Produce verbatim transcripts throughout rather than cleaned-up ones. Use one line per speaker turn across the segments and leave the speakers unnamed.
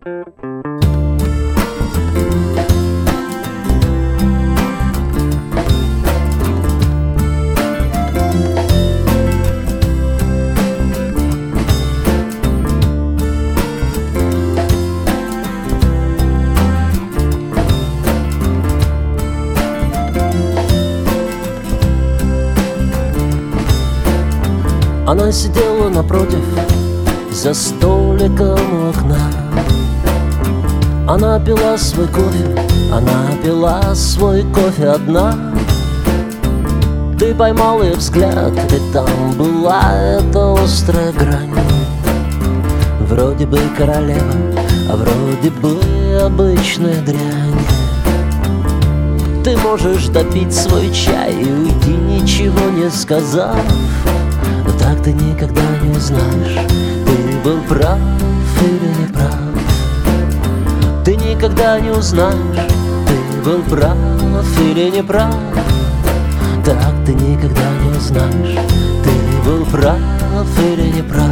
Она сидела напротив, за столиком у окна. Она пила свой кофе, она пила свой кофе одна. Ты поймал ее взгляд, и там была эта острая грань. Вроде бы королева, а вроде бы обычная дрянь. Ты можешь допить свой чай и уйти, ничего не сказав. Но так ты никогда не узнаешь, ты был прав или не прав. Ты никогда не узнаешь, ты был прав или не прав. Так ты никогда не узнаешь, ты был прав или не прав.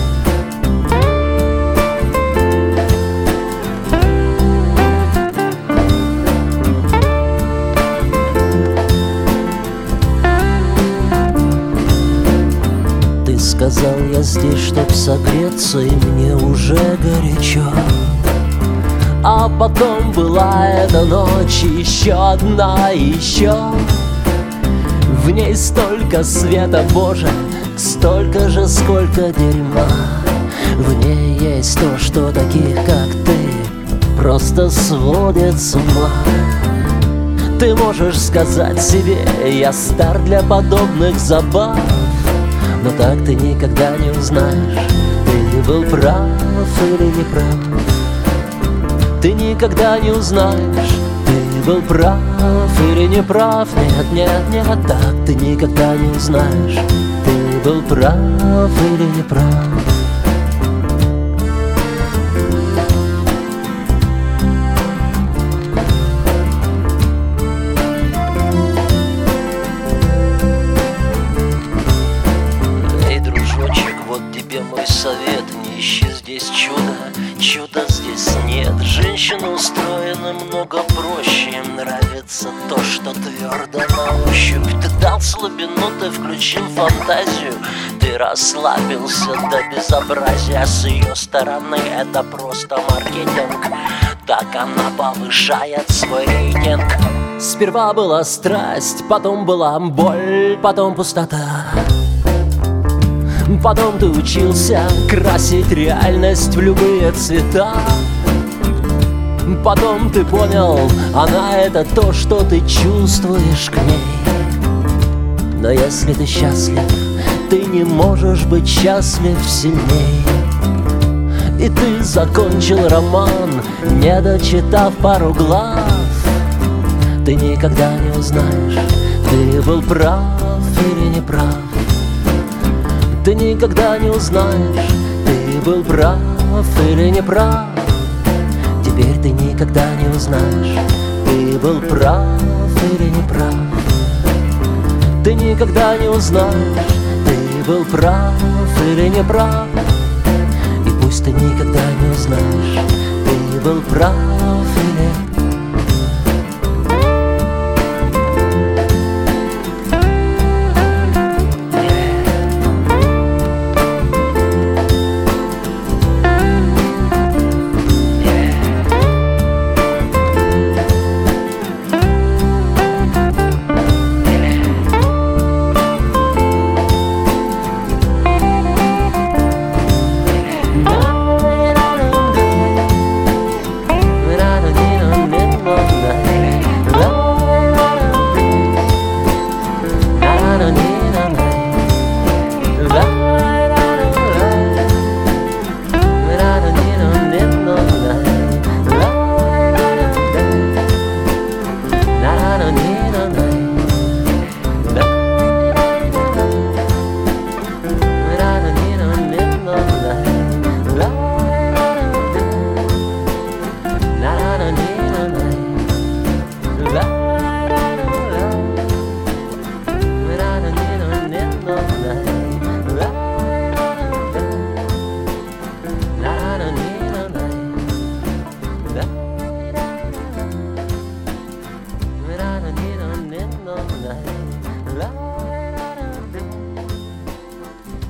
Сказал, я здесь, чтоб согреться, и мне уже горячо. А потом была эта ночь, еще одна, еще. В ней столько света, Боже, столько же, сколько дерьма. В ней есть то, что таких, как ты, просто сводит с ума. Ты можешь сказать себе, я стар для подобных забав. Но так ты никогда не узнаешь, ты был прав или не прав. Ты никогда не узнаешь, ты был прав или не прав. Нет, нет, нет, так ты никогда не узнаешь, ты был прав или не прав.
Совет, не ищи здесь чудо, чуда здесь нет. Женщины устроены много проще, им нравится то, что твердо на ощупь. Ты дал слабину, ты включил фантазию, ты расслабился до безобразия. С ее стороны это просто маркетинг, так она повышает свой рейтинг.
Сперва была страсть, потом была боль, потом пустота. Потом ты учился красить реальность в любые цвета. Потом ты понял, она это то, что ты чувствуешь к ней. Но если ты счастлив, ты не можешь быть счастлив сильней. И ты закончил роман, не дочитав пару глав. Ты никогда не узнаешь, ты был прав или не прав. Ты никогда не узнаешь, ты был прав или не прав. Теперь ты никогда не узнаешь, ты был прав или не прав. Ты никогда не узнаешь, ты был прав или не прав. И пусть ты никогда не узнаешь, ты был прав или не прав.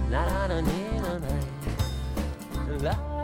La la la la la la la.